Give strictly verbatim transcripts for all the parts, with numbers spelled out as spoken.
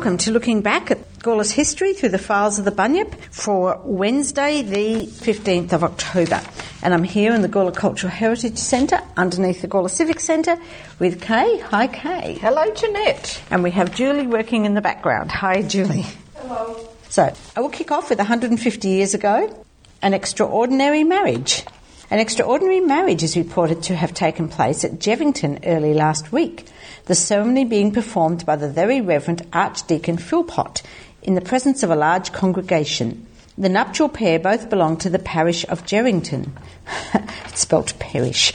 welcome to looking back at Gawler's history through the files of the Bunyip for Wednesday the fifteenth of October. And I'm here in the Gawler Cultural Heritage Centre underneath the Gawler Civic Centre with Kay. Hi Kay. Hello Jeanette. And we have Julie working in the background. Hi Julie. Hello. So I will kick off with one hundred fifty years ago, an extraordinary marriage. An extraordinary marriage is reported to have taken place at Jevington early last week, the ceremony being performed by the Very Reverend Archdeacon Philpott in the presence of a large congregation. The nuptial pair both belong to the parish of Jerrington. It's spelt parish.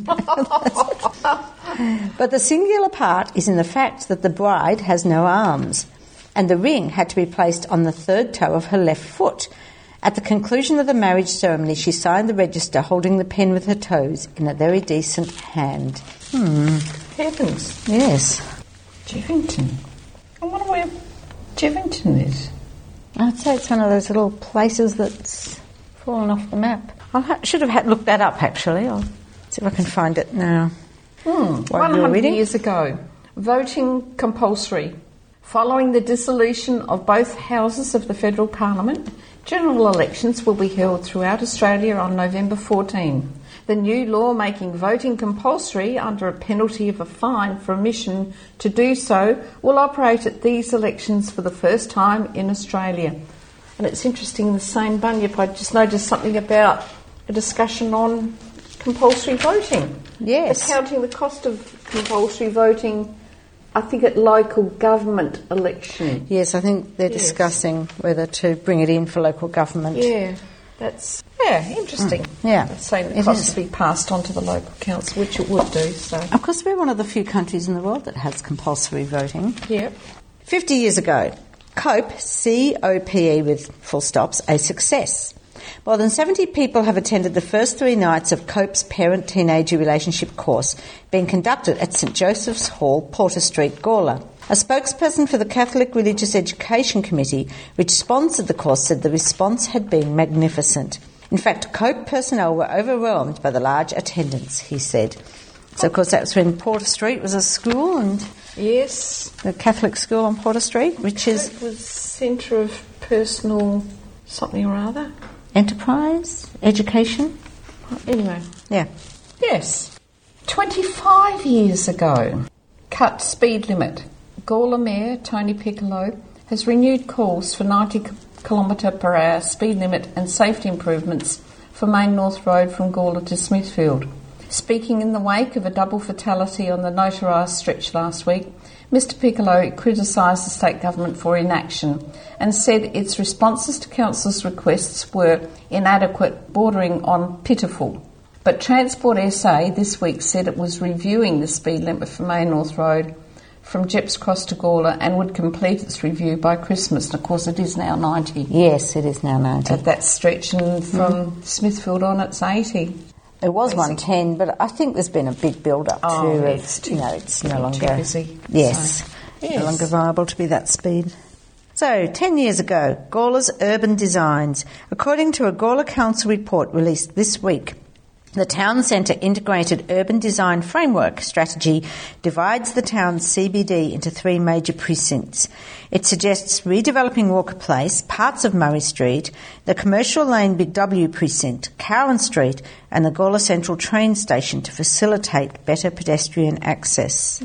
But the singular part is in the fact that the bride has no arms, and the ring had to be placed on the third toe of her left foot. At the conclusion of the marriage ceremony, she signed the register holding the pen with her toes in a very decent hand. Hmm. Heavens. Yes. Jevington. I wonder where Jevington is. I'd say it's one of those little places that's fallen off the map. I ha- should have had looked that up, actually. I'll see if I can find it now. Hmm. one hundred years ago, voting compulsory. Following the dissolution of both houses of the Federal Parliament, general elections will be held throughout Australia on November fourteenth. The new law making voting compulsory under a penalty of a fine for omission to do so will operate at these elections for the first time in Australia. And it's interesting, the same Bunyip, I just noticed something about a discussion on compulsory voting. Yes. Accounting the cost of compulsory voting, I think, at local government election. Yes, I think they're Yes. discussing whether to bring it in for local government. Yeah, that's yeah interesting. Mm, yeah, They're saying the it costs is. to be passed on to the local council, which it would do. So, Of course, we're one of the few countries in the world that has compulsory voting. yeah. Fifty years ago, COPE, C O P E with full stops, a success. More than seventy people have attended the first three nights of COPE's Parent-Teenager Relationship course being conducted at St Joseph's Hall, Porter Street, Gawler. A spokesperson for the Catholic Religious Education Committee, which sponsored the course, said the response had been magnificent. In fact, COPE personnel were overwhelmed by the large attendance, he said. So, of course, that was when Porter Street was a school, and Yes. the Catholic school on Porter Street, which is It was Centre of Personal something or other. enterprise, education. Anyway. Yeah. Yes. twenty-five years ago, cut speed limit. Gawler Mayor Tony Piccolo has renewed calls for ninety kilometre per hour speed limit and safety improvements for Main North Road from Gawler to Smithfield. Speaking in the wake of a double fatality on the notarised stretch last week, Mr Piccolo criticised the state government for inaction and said its responses to council's requests were inadequate, bordering on pitiful. But Transport S A this week said it was reviewing the speed limit for Main North Road from Jepps Cross to Gawler and would complete its review by Christmas. And of course it is now ninety. Yes, it is now ninety. At that stretch, and from mm. Smithfield on it's eighty. It was Basically. one ten, but I think there's been a big build-up Oh, to it's it. too, You know, it's no too longer... busy. Yes, So, yes. no longer viable to be that speed. So, ten years ago, Gawler's urban designs. According to a Gawler Council report released this week, the Town Centre Integrated Urban Design Framework strategy divides the town's C B D into three major precincts. It suggests redeveloping Walker Place, parts of Murray Street, the Commercial Lane Big W precinct, Cowan Street and the Gawler Central train station to facilitate better pedestrian access.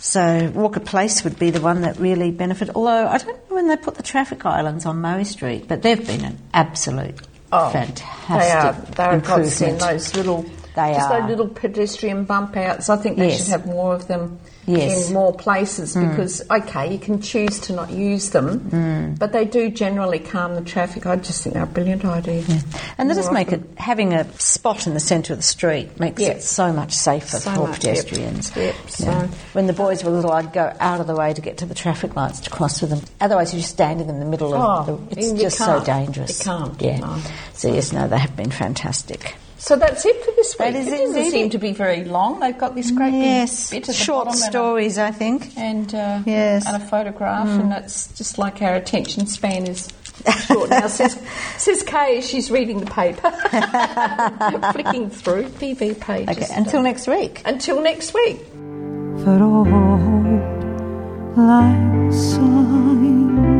So Walker Place would be the one that really benefit, although I don't know when they put the traffic islands on Murray Street, but they've been an absolute Oh, fantastic they are. They're a godsend, improvement. those little, They just are. those little pedestrian bump outs. I think they Yes. should have more of them Yes. in more places because, okay, you can choose to not use them, mm. but they do generally calm the traffic. I just think they're a brilliant idea. Yeah. And they More just make often. it, having a spot in the centre of the street makes Yeah. it so much safer So for much, yep. pedestrians. Yep, Yeah. so- When the boys were little, I'd go out of the way to get to the traffic lights to cross with them. Otherwise, you're just standing in the middle of Oh, the... It's you just so can't. dangerous. You can't, Yeah. no. So, yes, no, they have been fantastic. So that's it for this week. That is it it, doesn't indeed. seem to be very long. They've got this great Yes, big bit at the short bottom stories, I think. and, a, and, uh, Yes. and a photograph, and it's just like our attention span is short now. Says, says Kay as she's reading the paper, flicking through P V pages. Okay, until next week. Until next week. För old like a sign.